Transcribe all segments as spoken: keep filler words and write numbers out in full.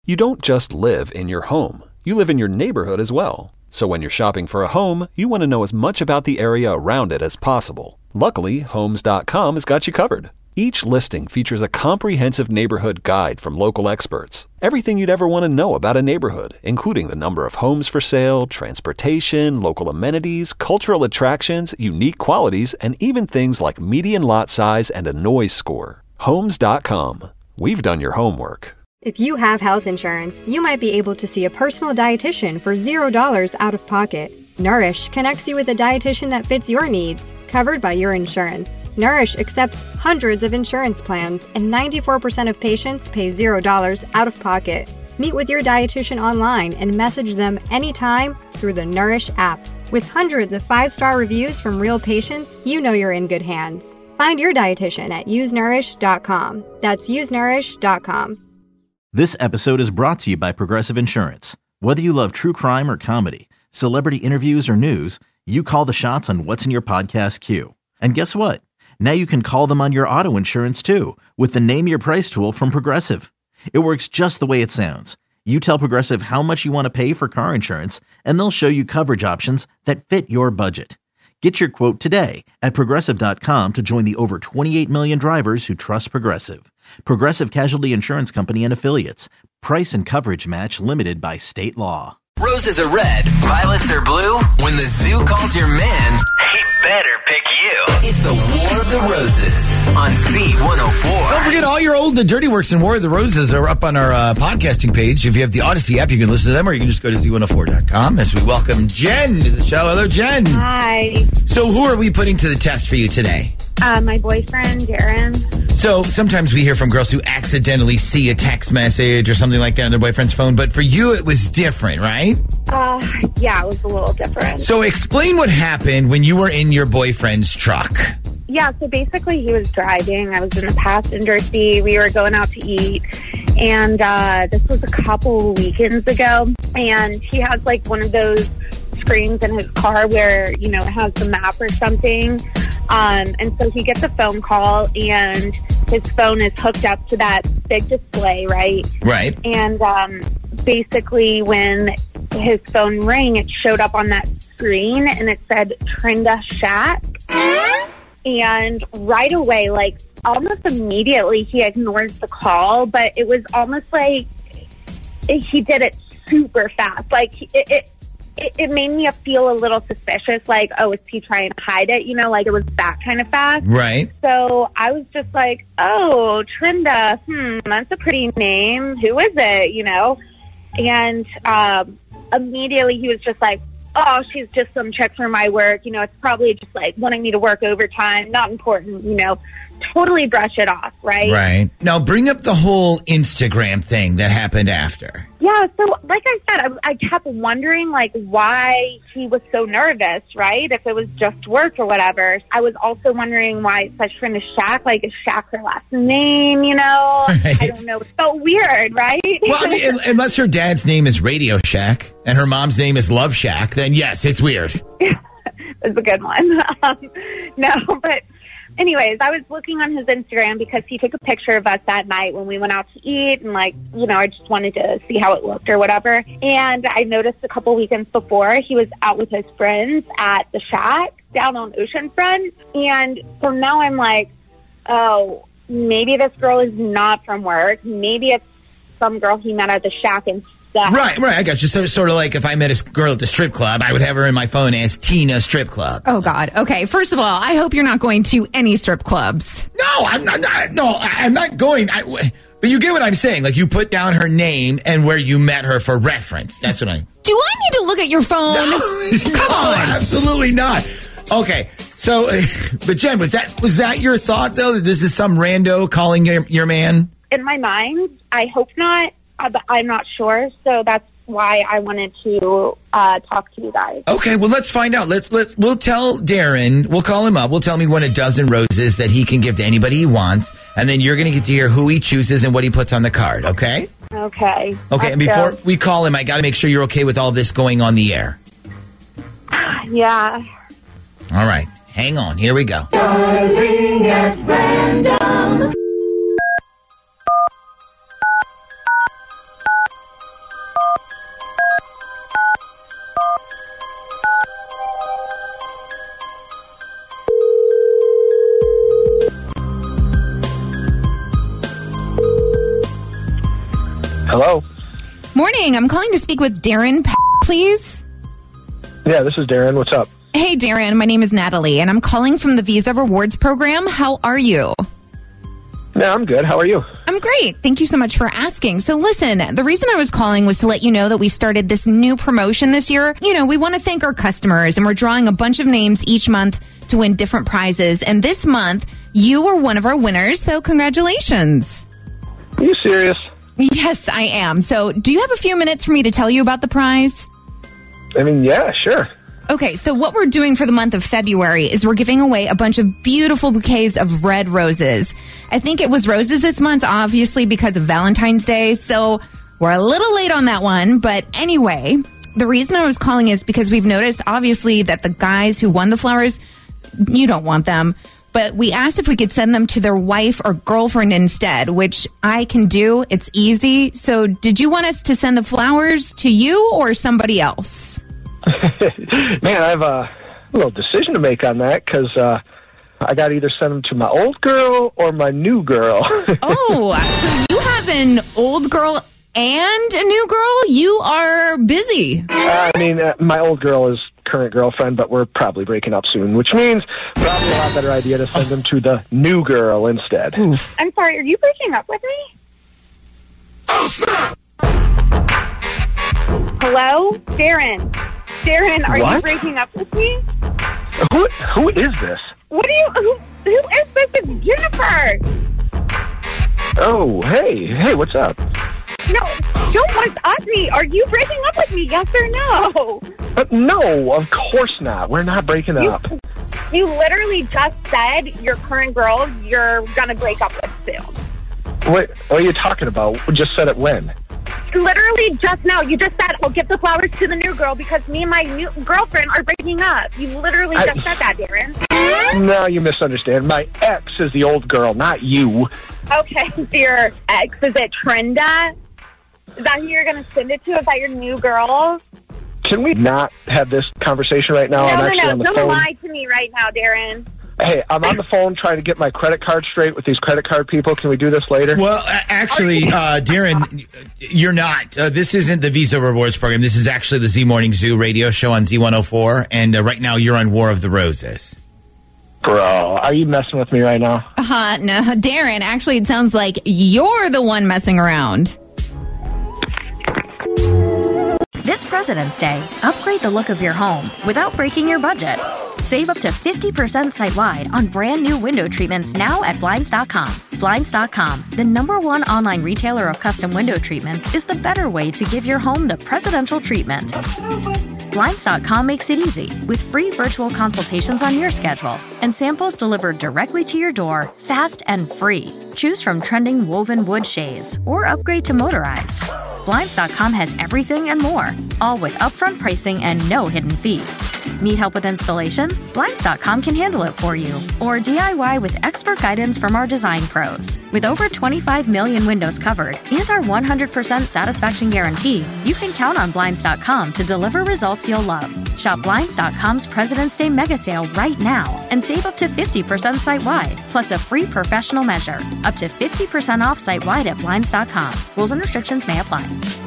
You don't just live in your home. You live in your neighborhood as well. So when you're shopping for a home, you want to know as much about the area around it as possible. Luckily, Homes dot com has got you covered. Each listing features a comprehensive neighborhood guide from local experts. Everything you'd ever want to know about a neighborhood, including the number of homes for sale, transportation, local amenities, cultural attractions, unique qualities, and even things like median lot size and a noise score. Homes dot com. We've done your homework. If you have health insurance, you might be able to see a personal dietitian for zero dollars out of pocket. Nourish connects you with a dietitian that fits your needs, covered by your insurance. Nourish accepts hundreds of insurance plans, and ninety-four percent of patients pay zero dollars out of pocket. Meet with your dietitian online and message them anytime through the Nourish app. With hundreds of five-star reviews from real patients, you know you're in good hands. Find your dietitian at use nourish dot com. That's use nourish dot com. This episode is brought to you by Progressive Insurance. Whether you love true crime or comedy, celebrity interviews or news, you call the shots on what's in your podcast queue. And guess what? Now you can call them on your auto insurance too with the Name Your Price tool from Progressive. It works just the way it sounds. You tell Progressive how much you want to pay for car insurance, and they'll show you coverage options that fit your budget. Get your quote today at Progressive dot com to join the over twenty-eight million drivers who trust Progressive. Progressive Casualty Insurance Company and Affiliates. Price and coverage match limited by state law. Roses are red, violets are blue. When the zoo calls your man, he better pick you. It's the War of the Roses on C one oh four. Don't forget, all your old The Dirty Works and War of the Roses are up on our uh, podcasting page. If you have the Odyssey app, you can listen to them, or you can just go to Z one oh four dot com as we welcome Jen to the show. Hello, Jen. Hi. So who are we putting to the test for you today? Uh, my boyfriend, Darren. So sometimes we hear from girls who accidentally see a text message or something like that on their boyfriend's phone, but for you it was different, right? Uh, yeah, it was a little different. So explain what happened when you were in your boyfriend's truck. Yeah, so basically he was driving. I was in the passenger seat. We were going out to eat. And uh, this was a couple weekends ago. And he has like one of those screens in his car where, you know, it has the map or something. Um, and so he gets a phone call, and his phone is hooked up to that big display, right? Right. And um, basically when his phone rang, it showed up on that screen, and it said Trinda Shack. And right away, like almost immediately, he ignores the call, but it was almost like he did it super fast. Like it, it It, it made me feel a little suspicious, like, oh, is he trying to hide it? You know, like it was that kind of fast. Right. So I was just like, oh, Trinda, hmm, that's a pretty name. Who is it? You know? And um, immediately he was just like, oh, she's just some chick for my work. You know, it's probably just like wanting me to work overtime. Not important, you know. Totally brush it off, right? Right. Now bring up the whole Instagram thing that happened after. Yeah, so like I said, I, I kept wondering, like, why he was so nervous, right? If it was just work or whatever. I was also wondering why it said Trinda Shack, like, is Shack her last name, you know? Right. I don't know. It felt weird, right? Well, I mean, unless her dad's name is Radio Shack and her mom's name is Love Shack, then yes, it's weird. It's a good one. Um, no, but... Anyways, I was looking on his Instagram because he took a picture of us that night when we went out to eat, and like, you know, I just wanted to see how it looked or whatever. And I noticed a couple weekends before he was out with his friends at the Shack down on Oceanfront. And so now I'm like, oh, maybe this girl is not from work. Maybe it's some girl he met at the Shack and stuff. Right, right. I got you. So sort of like if I met a girl at the strip club, I would have her in my phone as Tina Strip Club. Oh, God. Okay. First of all, I hope you're not going to any strip clubs. No, I'm not. not no, I'm not going. I, but you get what I'm saying. Like you put down her name and where you met her for reference. That's what I. Do I need to look at your phone? No, Come no, on. Absolutely not. Okay. So, but Jen, was that was that your thought though? That this is some rando calling your your man? In my mind, I hope not. But I'm not sure, so that's why I wanted to uh, talk to you guys. Okay, well, let's find out. Let's let we'll tell Darren. We'll call him up. We'll tell him he won a dozen roses that he can give to anybody he wants, and then you're going to get to hear who he chooses and what he puts on the card. Okay? Okay. Okay. And before we call him, I got to make sure you're okay with all this going on the air. Yeah. All right. Hang on. Here we go. Darling at random. Hello. Morning. I'm calling to speak with Darren, please. Yeah, this is Darren. What's up? Hey, Darren. My name is Natalie, and I'm calling from the Visa Rewards program. How are you? Yeah, I'm good. How are you? I'm great. Thank you so much for asking. So listen, the reason I was calling was to let you know that we started this new promotion this year. You know, we want to thank our customers, and we're drawing a bunch of names each month to win different prizes. And this month, you were one of our winners, so congratulations. Are you serious? Yes, I am. So do you have a few minutes for me to tell you about the prize? I mean, yeah, sure. Okay, so what we're doing for the month of February is we're giving away a bunch of beautiful bouquets of red roses. I think it was roses this month, obviously, because of Valentine's Day, so we're a little late on that one. But anyway, the reason I was calling is because we've noticed, obviously, that the guys who won the flowers, you don't want them. But we asked if we could send them to their wife or girlfriend instead, which I can do. It's easy. So did you want us to send the flowers to you or somebody else? Man, I have a little decision to make on that because uh, I got to either send them to my old girl or my new girl. Oh, so you have an old girl and a new girl? You are busy. I mean, uh, my old girl is current girlfriend, but we're probably breaking up soon, which means probably a lot better idea to send them to the new girl instead. Oof. I'm sorry, are you breaking up with me? Hello? Darren. Darren, are What? you breaking up with me? Who who is this? What do you... Who, who is this? It's Jennifer. Oh, hey, hey, what's up? No, don't what's up me. Are you breaking up with me, yes or no? Uh, no, of course not. We're not breaking You, up. you literally just said your current girl you're going to break up with soon. What, what are you talking about? We just said it when? Literally just now, you just said, I'll give the flowers to the new girl because me and my new girlfriend are breaking up. You literally I- just said that, Darren. No, you misunderstand. My ex is the old girl, not you. Okay, so your ex, is it Trenda? Is that who you're going to send it to? Is that your new girl? Can we not have this conversation right now? no, I'm no, actually no. on the Don't phone. lie to me right now, Darren. Hey, I'm on the phone trying to get my credit card straight with these credit card people. Can we do this later? Well, a- actually, uh, Darren, you're not. Uh, this isn't the Visa Rewards program. This is actually the Z Morning Zoo radio show on Z one oh four. And uh, right now, you're on War of the Roses. Bro, are you messing with me right now? Uh, no, Darren, actually, it sounds like you're the one messing around. This President's Day, upgrade the look of your home without breaking your budget. Save up to fifty percent site-wide on brand new window treatments now at Blinds dot com. Blinds dot com, the number one online retailer of custom window treatments, is the better way to give your home the presidential treatment. Blinds dot com makes it easy with free virtual consultations on your schedule and samples delivered directly to your door, fast and free. Choose from trending woven wood shades or upgrade to motorized. Blinds dot com has everything and more, all with upfront pricing and no hidden fees. Need help with installation? Blinds dot com can handle it for you. Or D I Y with expert guidance from our design pros. With over twenty-five million windows covered and our one hundred percent satisfaction guarantee, you can count on Blinds dot com to deliver results you'll love. Shop Blinds dot com's President's Day mega sale right now and save up to fifty percent site-wide, plus a free professional measure. Up to fifty percent off site-wide at Blinds dot com. Rules and restrictions may apply.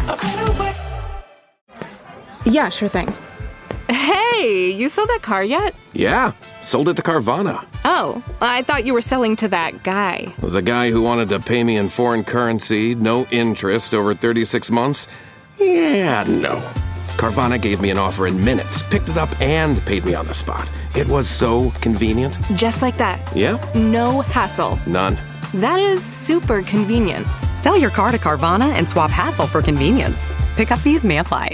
Yeah, sure thing. Hey, you sold that car yet? Yeah, sold it to Carvana. Oh, I thought you were selling to that guy. The guy who wanted to pay me in foreign currency, no interest, over thirty-six months? Yeah, no. Carvana gave me an offer in minutes, picked it up, and paid me on the spot. It was so convenient. Just like that. Yeah? No hassle. None. That is super convenient. Sell your car to Carvana and swap hassle for convenience. Pickup fees may apply.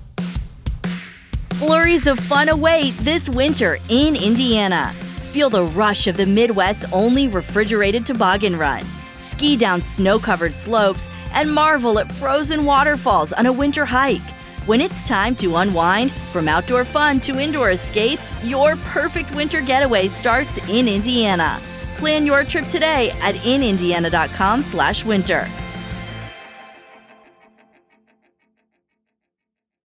Flurries of fun await this winter in Indiana. Feel the rush of the Midwest's only refrigerated toboggan run. Ski down snow-covered slopes and marvel at frozen waterfalls on a winter hike. When it's time to unwind, from outdoor fun to indoor escapes, your perfect winter getaway starts in Indiana. Plan your trip today at in indiana dot com slash winter.